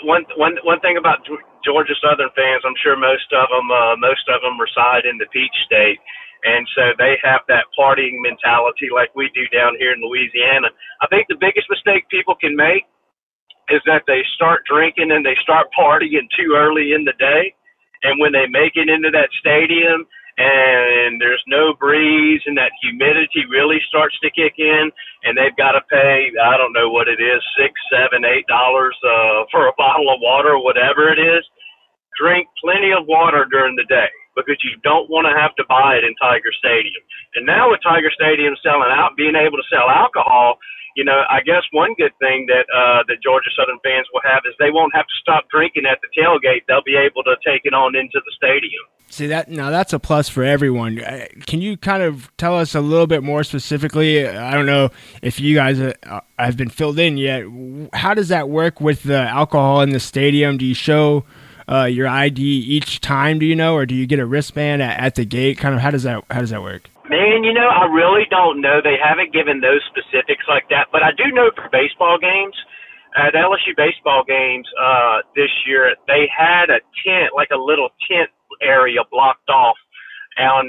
Georgia Southern fans, I'm sure most of them reside in the Peach State, and so they have that partying mentality like we do down here in Louisiana. I think the biggest mistake people can make is that they start drinking and they start partying too early in the day, and when they make it into that stadium and there's no breeze and that humidity really starts to kick in, and they've got to pay, I don't know what it is, $6, $7, $8 for a bottle of water or whatever it is. Drink plenty of water during the day because you don't want to have to buy it in Tiger Stadium. And now with Tiger Stadium selling out, being able to sell alcohol, I guess one good thing that Georgia Southern fans will have is they won't have to stop drinking at the tailgate. They'll be able to take it on into the stadium. See, that's a plus for everyone. Can you kind of tell us a little bit more specifically? I don't know if you guys have been filled in yet. How does that work with the alcohol in the stadium? Do you show your ID each time, do you know, or do you get a wristband at the gate? Kind of how does that work? Man, I really don't know. They haven't given those specifics like that, but I do know for baseball games, at LSU baseball games this year, they had a tent, like a little tent area blocked off down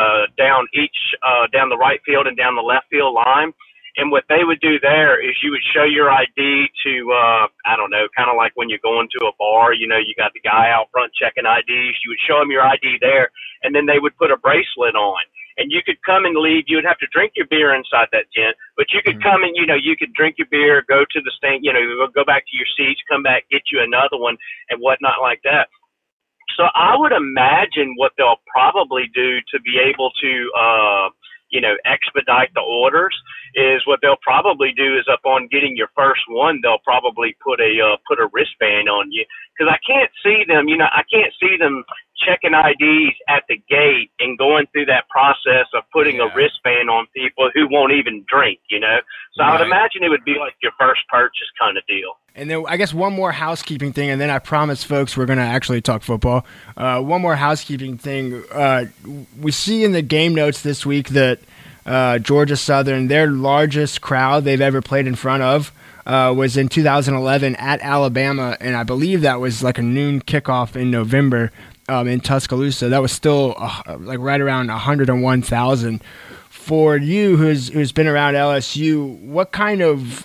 the right field and down the left field line. And what they would do there is you would show your ID to, I don't know, kind of like when you're going to a bar, you got the guy out front checking IDs. You would show them your ID there, and then they would put a bracelet on. And you could come and leave. You would have to drink your beer inside that tent, but you could come and, you could drink your beer, go to the stand, go back to your seats, come back, get you another one and whatnot like that. So I would imagine what they'll probably do to be able to, expedite the orders is what they'll probably do is upon getting your first one, they'll probably put a wristband on you. Because I can't see them checking IDs at the gate and going through that process of putting a wristband on people who won't even drink, So I would imagine it would be like your first purchase kind of deal. And then I guess one more housekeeping thing, and then I promise folks we're going to actually talk football. One more housekeeping thing. We see in the game notes this week that Georgia Southern, their largest crowd they've ever played in front of was in 2011 at Alabama, and I believe that was like a noon kickoff in November in Tuscaloosa. That was still like right around 101,000. For you, who's been around LSU, what kind of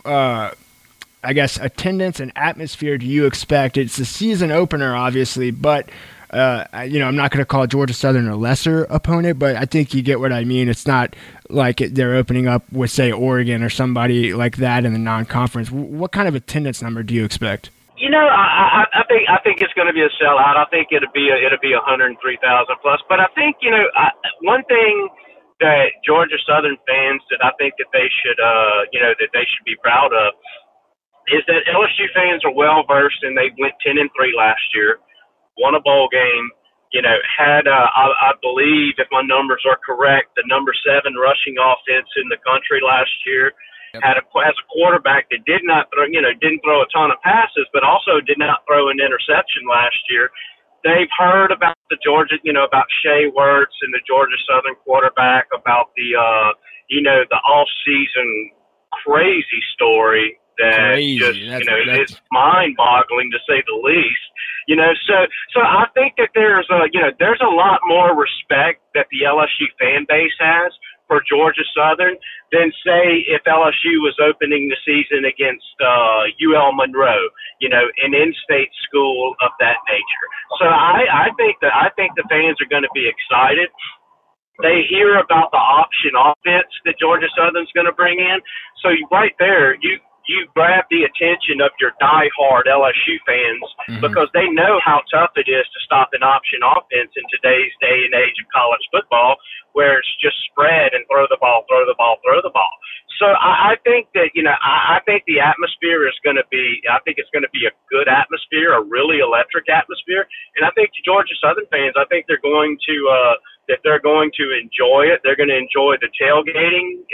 attendance and atmosphere do you expect? It's the season opener, obviously, but I'm not going to call Georgia Southern a lesser opponent, but I think you get what I mean. It's not like they're opening up with, say, Oregon or somebody like that in the non-conference. What kind of attendance number do you expect? I think it's going to be a sellout. I think it'll be 103,000 plus. But I think one thing that Georgia Southern fans that I think that they should that they should be proud of is that LSU fans are well versed, and they went 10-3 last year, won a bowl game. Had I believe, if my numbers are correct, the number 7 rushing offense in the country last year. Has a quarterback that didn't throw a ton of passes, but also did not throw an interception last year. They've heard about the Georgia, about Shea Wertz and the Georgia Southern quarterback, about the off-season crazy story that it's mind-boggling to say the least. So I think that there's a lot more respect that the LSU fan base has for Georgia Southern than, say, if LSU was opening the season against UL Monroe, an in-state school of that nature. So I think the fans are going to be excited. They hear about the option offense that Georgia Southern's going to bring in. So right there, you grab the attention of your diehard LSU fans because they know how tough it is to stop an option offense in today's day and age of college football, where it's just spread and throw the ball. So I think that, I think the atmosphere is going to be, it's going to be a good atmosphere, a really electric atmosphere. And I think the Georgia Southern fans, I think they're going to enjoy it. They're going to enjoy the tailgating.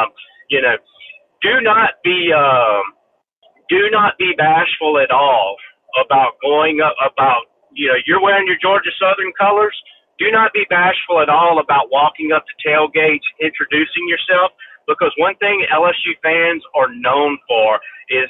Do not be bashful at all about going up, you're wearing your Georgia Southern colors. Do not be bashful at all about walking up to tailgates, introducing yourself, because one thing LSU fans are known for is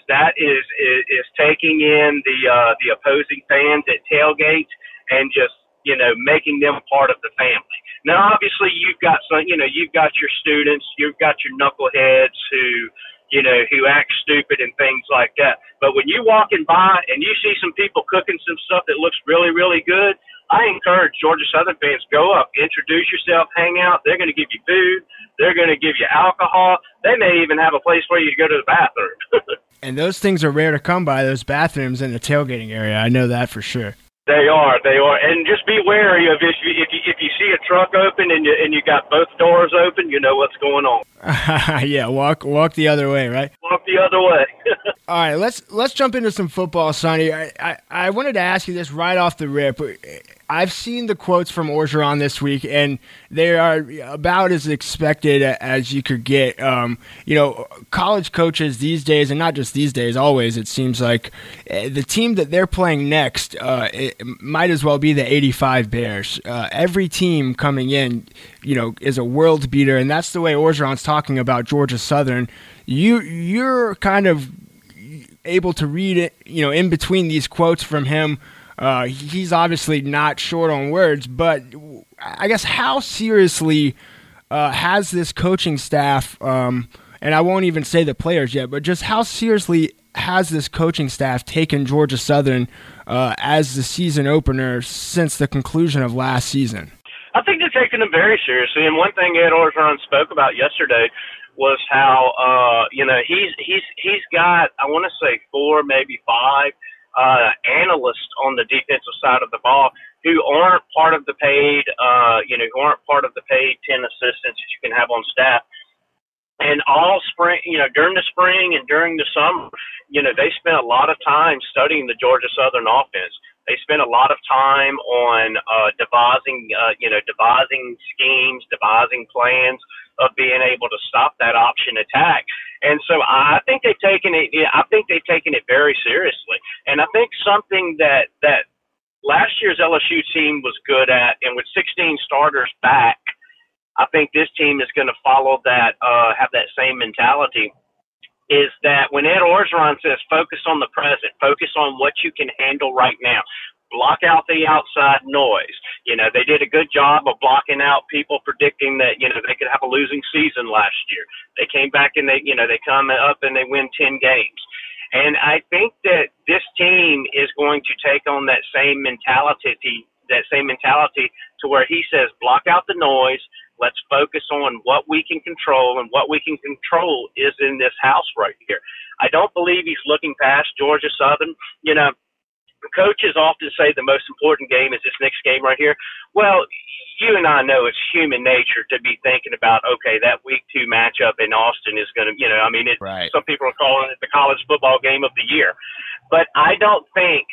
taking in the opposing fans at tailgates and just making them part of the family. Now, obviously, you've got your students, you've got your knuckleheads who act stupid and things like that. But when you're walking by and you see some people cooking some stuff that looks really, really good, I encourage Georgia Southern fans, go up, introduce yourself, hang out. They're going to give you food. They're going to give you alcohol. They may even have a place for you to go to the bathroom. And those things are rare to come by, those bathrooms in the tailgating area. I know that for sure. They are, and just be wary of if you see a truck open and you got both doors open, you know what's going on. Yeah, walk the other way, right? Walk the other way. All right, let's jump into some football, Sonny. I wanted to ask you this right off the rip. I've seen the quotes from Orgeron this week, and they are about as expected as you could get. College coaches these days, and not just these days, always, it seems like the team that they're playing next it might as well be the 85 Bears. Every team coming in, is a world beater, and that's the way Orgeron's talking about Georgia Southern. You're kind of able to read it, in between these quotes from him. He's obviously not short on words, but I guess how seriously has this coaching staff, and I won't even say the players yet, but just how seriously has this coaching staff taken Georgia Southern as the season opener since the conclusion of last season? I think they're taking them very seriously, and one thing Ed Orgeron spoke about yesterday was how he's got, I want to say 4, maybe 5 analysts on the defensive side of the ball who aren't part of the paid, who aren't part of the paid 10 assistants that you can have on staff. And all spring, during the spring and during the summer, they spent a lot of time studying the Georgia Southern offense. They spent a lot of time on devising schemes, devising plans of being able to stop that option attack. And so I think they've taken it. I think they've taken it very seriously. And I think something that last year's LSU team was good at, and with 16 starters back, I think this team is going to follow that, have that same mentality, is that when Ed Orgeron says focus on the present, focus on what you can handle right now, block out the outside noise. They did a good job of blocking out people predicting that, they could have a losing season last year. They came back and they come up and they win 10 games. And I think that this team is going to take on that same mentality mentality to where he says, block out the noise. Let's focus on what we can control, and what we can control is in this house right here. I don't believe he's looking past Georgia Southern. You know, coaches often say the most important game is this next game right here. Well, you and I know it's human nature to be thinking about, okay, that week 2 matchup in Austin is going to, you know, I mean, right. Some people are calling it the college football game of the year. But I don't think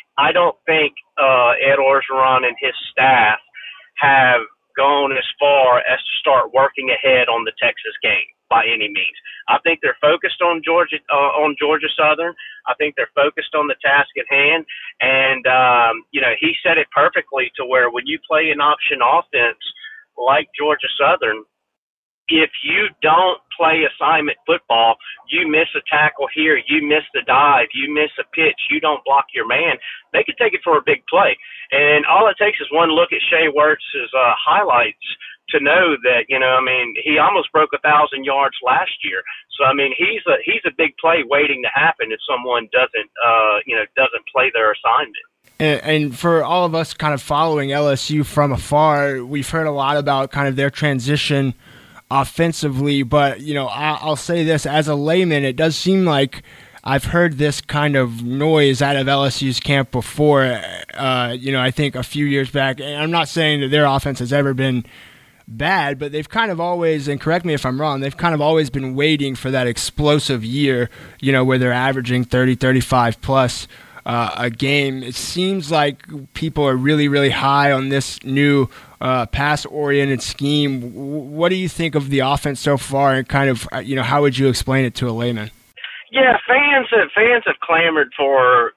Ed Orgeron and his staff have gone as far as to start working ahead on the Texas game by any means. I think they're focused on Georgia Southern. I think they're focused on the task at hand. And, you know, he said it perfectly to where when you play an option offense like Georgia Southern, if you don't play assignment football, you miss a tackle here, you miss the dive, you miss a pitch, you don't block your man, they could take it for a big play. And all it takes is one look at Shea Wertz's highlights to know that, you know, I mean, he almost broke 1,000 yards last year. So, I mean, he's a big play waiting to happen if someone doesn't play their assignment. And for all of us kind of following LSU from afar, we've heard a lot about kind of their transition offensively, but, you know, I'll say this, as a layman, it does seem like I've heard this kind of noise out of LSU's camp before. You know, I think a few years back, and I'm not saying that their offense has ever been bad, but they've kind of always, and correct me if I'm wrong, they've kind of always been waiting for that explosive year, you know, where they're averaging 30, 35 plus a game. It seems like people are really, really high on this new pass-oriented scheme. What do you think of the offense so far, and kind of, you know, how would you explain it to a layman? Yeah, fans have clamored for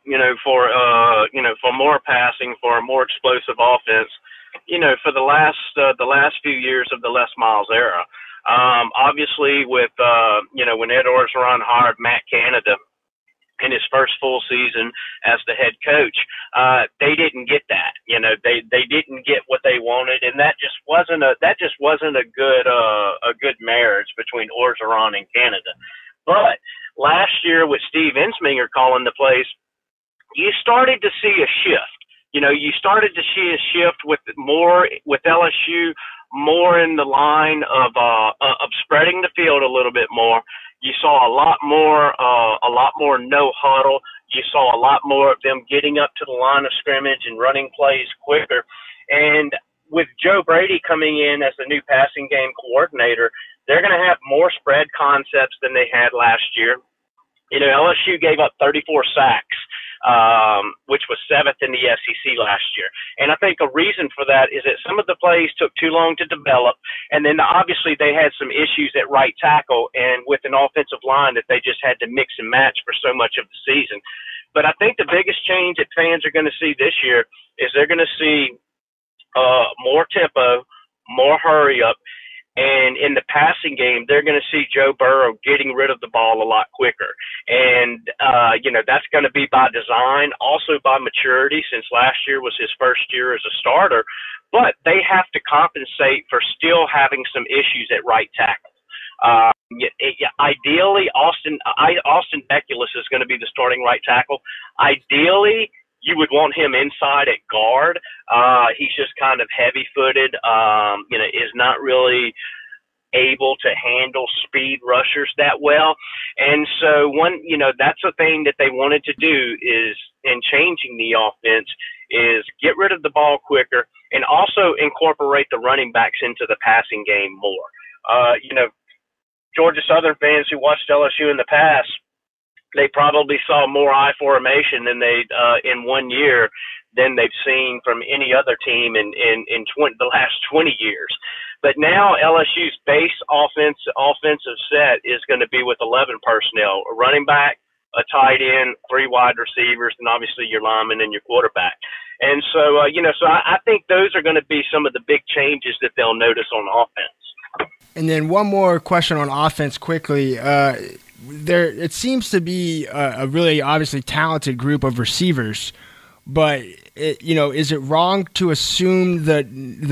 more passing, for a more explosive offense, you know, for the last few years of the Les Miles era. Obviously, with when Ed Orgeron hired Matt Canada in his first full season as the head coach, they didn't get that. You know, they didn't get what they wanted, and that just wasn't a good marriage between Orgeron and Canada. But last year with Steve Ensminger calling the plays, you started to see a shift. You know, you started to see a shift with LSU, more in the line of spreading the field a little bit more. You saw a lot more no huddle. You saw a lot more of them getting up to the line of scrimmage and running plays quicker. And with Joe Brady coming in as the new passing game coordinator, they're going to have more spread concepts than they had last year. You know, LSU gave up 34 sacks, which was 7th in the SEC last year. And I think a reason for that is that some of the plays took too long to develop, and then obviously they had some issues at right tackle and with an offensive line that they just had to mix and match for so much of the season. But I think the biggest change that fans are going to see this year is they're going to see more tempo, more hurry up. And in the passing game, they're going to see Joe Burrow getting rid of the ball a lot quicker. And, that's going to be by design, also by maturity, since last year was his first year as a starter. But they have to compensate for still having some issues at right tackle. Ideally, Austin Beculus is going to be the starting right tackle. Ideally, you would want him inside at guard. He's just kind of heavy-footed, is not really able to handle speed rushers that well. And so that's a thing that they wanted to do is, in changing the offense, is get rid of the ball quicker and also incorporate the running backs into the passing game more. Georgia Southern fans who watched LSU in the past, they probably saw more I formation than in 1 year than they've seen from any other team in the last 20 years. But now LSU's base offensive set is going to be with 11 personnel: a running back, a tight end, 3 wide receivers, and obviously your lineman and your quarterback. And so, I think those are going to be some of the big changes that they'll notice on offense. And then one more question on offense quickly. It seems to be a really obviously talented group of receivers, but is it wrong to assume that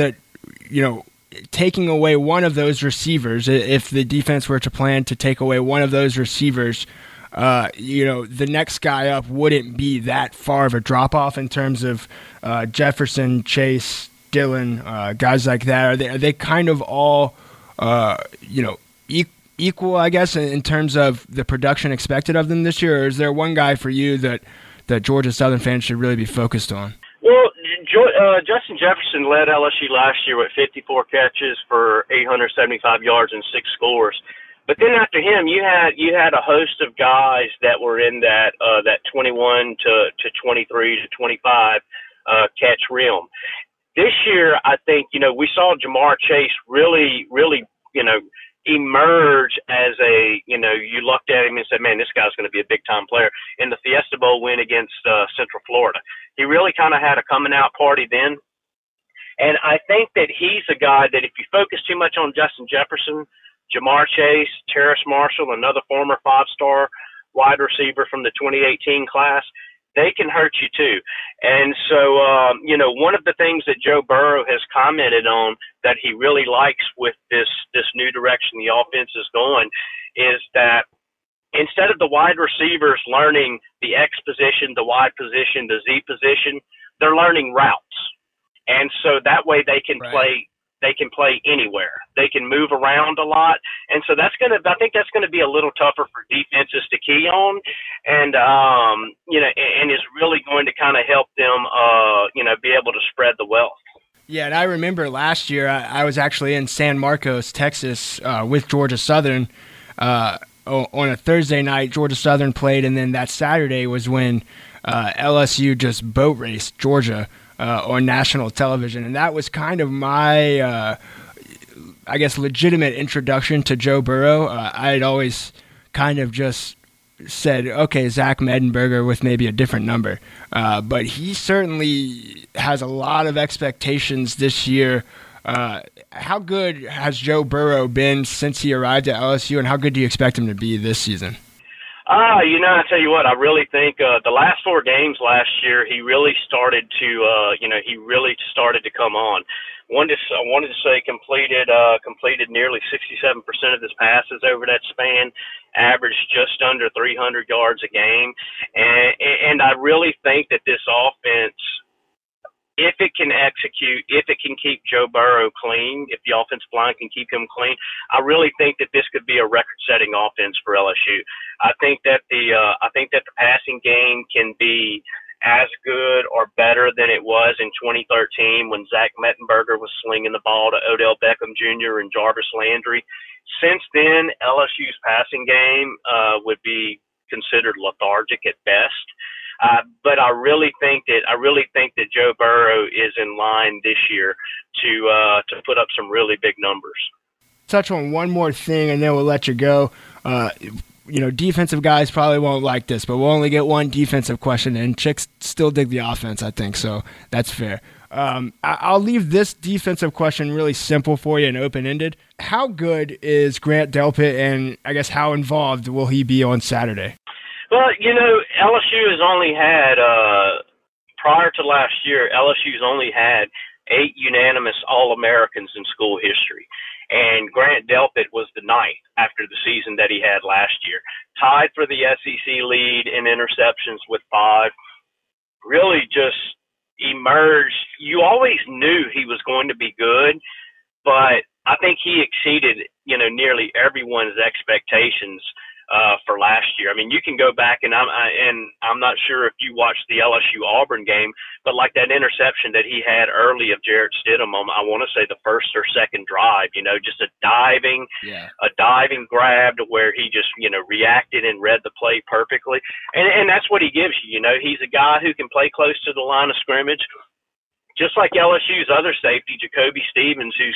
taking away one of those receivers, if the defense were to plan to take away one of those receivers, the next guy up wouldn't be that far of a drop-off in terms of Jefferson, Chase, Dillon, guys like that? Are they kind of all, equal, I guess, in terms of the production expected of them this year? Or is there one guy for you that Georgia Southern fans should really be focused on? Well, Justin Jefferson led LSU last year with 54 catches for 875 yards and 6 scores. But then after him, you had a host of guys that were in that 21 to 23 to 25 catch realm. This year, I think we saw Jamar Chase really emerge as you looked at him and said, man, this guy's going to be a big time player in the Fiesta Bowl win against Central Florida. He really kind of had a coming out party then. And I think that he's a guy that if you focus too much on Justin Jefferson, Jamar Chase, Terrace Marshall, another former 5-star wide receiver from the 2018 class, they can hurt you too. And so, one of the things that Joe Burrow has commented on that he really likes with this new direction the offense is going is that instead of the wide receivers learning the X position, the Y position, the Z position, they're learning routes. And so that way they can play. They can play anywhere. They can move around a lot. And so I think that's going to be a little tougher for defenses to key on. And, and is really going to kind of help them, be able to spread the wealth. Yeah, and I remember last year I was actually in San Marcos, Texas, with Georgia Southern. On a Thursday night, Georgia Southern played, and then that Saturday was when LSU just boat raced Georgia on national television. And that was kind of my, legitimate introduction to Joe Burrow. I had always kind of just said, okay, Zach Mettenberger with maybe a different number. But he certainly has a lot of expectations this year. How good has Joe Burrow been since he arrived at LSU, and how good do you expect him to be this season? I tell you what, I really think the last 4 games last year, he really started to come on. I wanted to say completed nearly 67% of his passes over that span, averaged just under 300 yards a game, and I really think that this offense, if it can execute, if it can keep Joe Burrow clean, if the offensive line can keep him clean, I really think that this could be a record-setting offense for LSU. I think that the passing game can be as good or better than it was in 2013 when Zach Mettenberger was slinging the ball to Odell Beckham Jr. and Jarvis Landry. Since then, LSU's passing game would be considered lethargic at best. But I really think that Joe Burrow is in line this year to put up some really big numbers. Touch on one more thing, and then we'll let you go. Defensive guys probably won't like this, but we'll only get one defensive question, and chicks still dig the offense, I think, so that's fair. I'll leave this defensive question really simple for you and open-ended. How good is Grant Delpit, and I guess how involved will he be on Saturday? Well, LSU has only had, prior to last year, LSU's only had 8 unanimous All-Americans in school history. And Grant Delpit was the 9th after the season that he had last year. Tied for the SEC lead in interceptions with 5. Really just emerged. You always knew he was going to be good, but I think he exceeded, nearly everyone's expectations for last year. I mean, you can go back and I'm not sure if you watched the LSU Auburn game, but like that interception that he had early of Jarrett Stidham on, I want to say the first or second drive, just a diving grab to where he just, reacted and read the play perfectly. And that's what he gives you. He's a guy who can play close to the line of scrimmage. Just like LSU's other safety, Jacoby Stevens, who's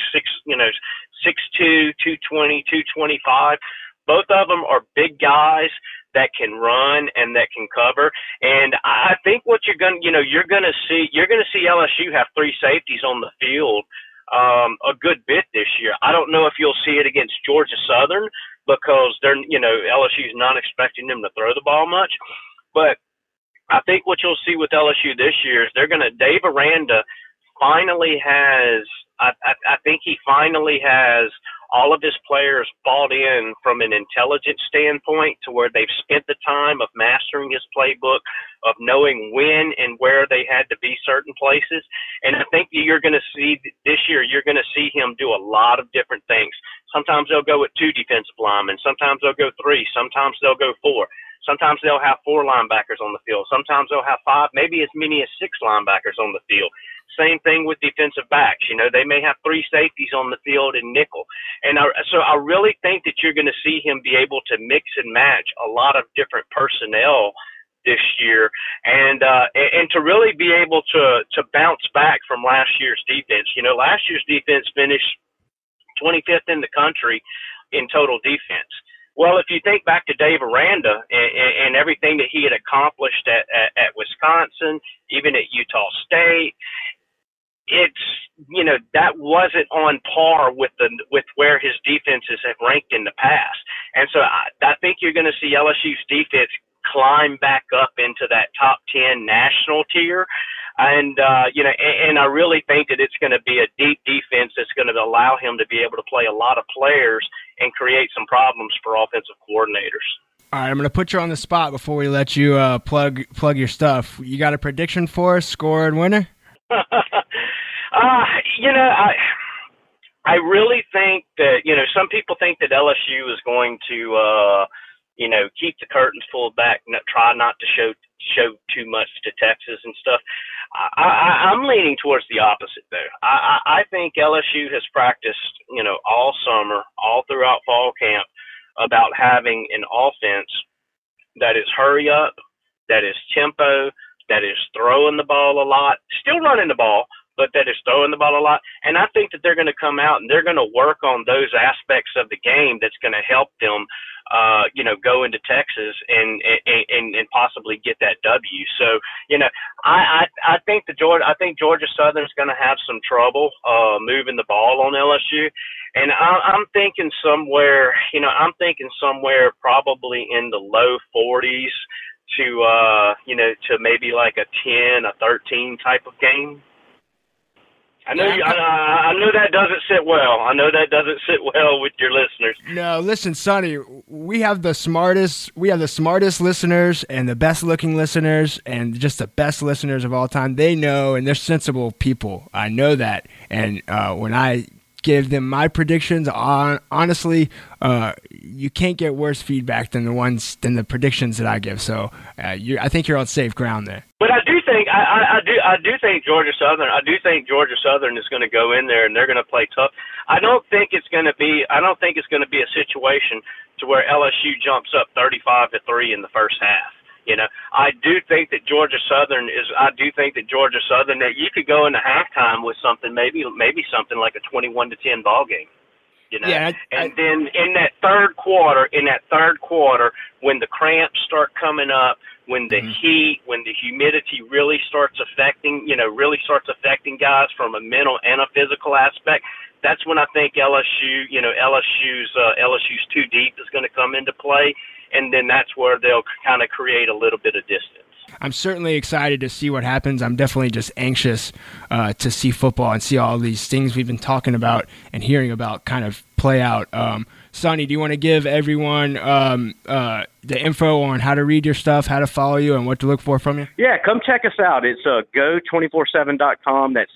6'2", 220, 225. Both of them are big guys that can run and that can cover. And I think what you're going to see LSU have 3 safeties on the field a good bit this year. I don't know if you'll see it against Georgia Southern because LSU's not expecting them to throw the ball much. But I think what you'll see with LSU this year is Dave Aranda finally has I think he finally has all of his players bought in from an intelligence standpoint to where they've spent the time of mastering his playbook, of knowing when and where they had to be certain places. And I think you're going to see this year, you're going to see him do a lot of different things. Sometimes they'll go with 2 defensive linemen. Sometimes they'll go 3. Sometimes they'll go 4. Sometimes they'll have 4 linebackers on the field. Sometimes they'll have 5, maybe as many as 6 linebackers on the field. Same thing with defensive backs. You know, they may have 3 safeties on the field and nickel. And so I really think that you're going to see him be able to mix and match a lot of different personnel this year, and to really be able to bounce back from last year's defense. You know, last year's defense finished 25th in the country in total defense. Well, if you think back to Dave Aranda and everything that he had accomplished at Wisconsin, even at Utah State, it's, you know, that wasn't on par with where his defenses have ranked in the past. And so I think you're going to see LSU's defense climb back up into that top 10 national tier. And, you know, and I really think that it's going to be a deep defense that's going to allow him to be able to play a lot of players and create some problems for offensive coordinators. All right, I'm going to put you on the spot before we let you plug your stuff. You got a prediction for us, score and winner? You know, I really think that, you know, some people think that LSU is going to, you know, keep the curtains pulled back, try not to show too much to Texas and stuff. I'm leaning towards the opposite there. I think LSU has practiced, you know, all summer, all throughout fall camp about having an offense that is hurry up, that is tempo, that is throwing the ball a lot, still running the ball, but that is throwing the ball a lot. And I think that they're going to come out and they're going to work on those aspects of the game that's going to help them, you know, go into Texas and possibly get that W. So, you know, I think Georgia Southern is going to have some trouble moving the ball on LSU. And I'm thinking somewhere probably in the low 40s to, you know, to maybe like a 10, a 13 type of game. I know that doesn't sit well. I know that doesn't sit well with your listeners. No, listen, Sonny, we have the smartest listeners and the best looking listeners and just the best listeners of all time. They know, and they're sensible people. I know that. And when I give them my predictions, honestly, you can't get worse feedback than the predictions that I give. So I think you're on safe ground there. But I do think Georgia Southern is going to go in there and they're going to play tough. I don't think it's going to be a situation to where LSU jumps up 35-3 in the first half. You know, I do think that Georgia Southern that you could go into halftime with something, maybe something like a 21-10 ball game. You know, yeah, and then in that third quarter, when the cramps start coming up, when the heat, when the humidity really starts affecting guys from a mental and a physical aspect, that's when I think LSU's too deep is going to come into play, and then that's where they'll kind of create a little bit of distance. I'm certainly excited to see what happens. I'm definitely just anxious to see football and see all these things we've been talking about and hearing about kind of play out. Sonny, do you want to give everyone the info on how to read your stuff, how to follow you, and what to look for from you? Yeah, come check us out. It's go247.com. That's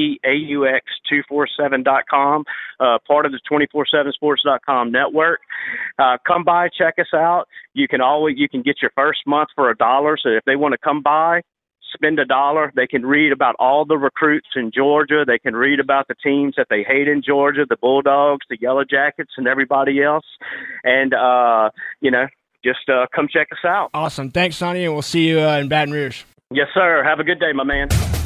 GEAUX247.com, part of the 247sports.com network. Come by, check us out. You can get your first month for $1. So if they want to come by, spend $1. They can read about all the recruits in Georgia. They can read about the teams that they hate in Georgia, the Bulldogs, the Yellow Jackets, and everybody else. And, just come check us out. Awesome. Thanks, Sonny, and we'll see you in Baton Rouge. Yes, sir. Have a good day, my man.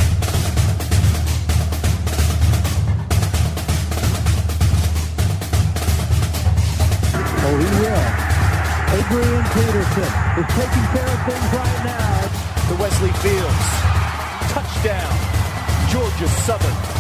Oh, he will. Adrian Peterson is taking care of things right now. To Wesley Fields. Touchdown, Georgia Southern.